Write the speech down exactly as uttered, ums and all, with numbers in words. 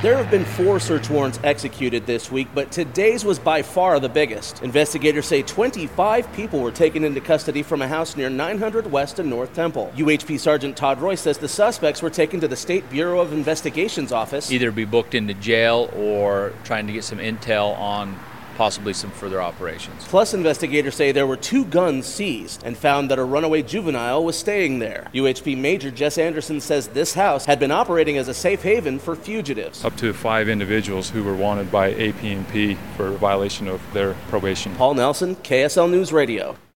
There have been four search warrants executed this week, but today's was by far the biggest. Investigators say twenty-five people were taken into custody from a house near nine hundred West and North Temple. U H P Sergeant Todd Roy says the suspects were taken to the State Bureau of Investigation's office. Either be booked into jail or trying to get some intel on possibly some further operations. Plus, investigators say there were two guns seized and found that a runaway juvenile was staying there. U H P Major Jess Anderson says this house had been operating as a safe haven for fugitives. Up to five individuals who were wanted by A P and P for violation of their probation. Paul Nelson, K S L News Radio.